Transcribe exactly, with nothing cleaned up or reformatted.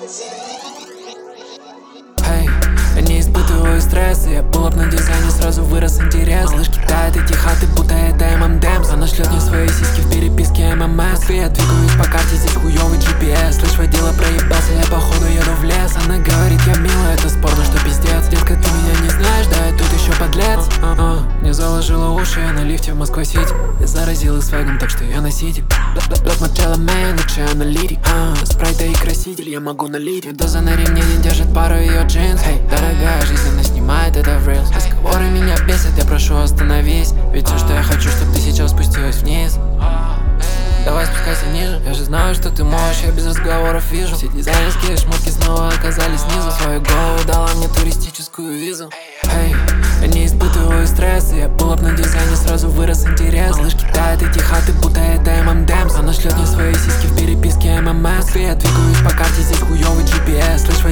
Эй, я не испытываю стресса, я pull up на дизайне, сразу вырос интерес. Слышь, кидает эти хаты, будто это эм эм Дэмс. Она шлет мне свои сиськи в переписке эм эм эс. Я двигаюсь по карте, здесь хуёвый джи пи эс. Слышь, водила проебался, я походу еду в лес. Она говорит, я милая, это спорно, что пиздец. Детка, ты меня не знаешь, да, я тут еще подлец. а -а -а. Мне заложила уши, я на лифте в Москва-Сити. Я заразил их свегом, так что я на сити. Смотрела мэн, лучший аналитик. а, Спрайта и краситель, я могу налить. Доза на ремне не держит пару ее джинс. Эй, дорогая жизнь, она снимает это в рилс. Разговоры меня бесят, я прошу остановись. Ведь все, что я хочу, чтобы ты сейчас спустилась вниз. Давай спускайся ниже. Я же знаю, что ты можешь, я без разговоров вижу. Все дизайнерские шмотки снова оказались снизу. Свою голову дала мне туристическую визу. Эй, я не испытываю стресса, я pull up на дизайне, сразу вырос интерес. Слышь, кидает эти хаты, будто это эм эм Дэмс. Она шлет мне свои сиськи в переписке эм эм эс. Я двигаюсь по карте, здесь хуёвый джи пи эс. Слышь,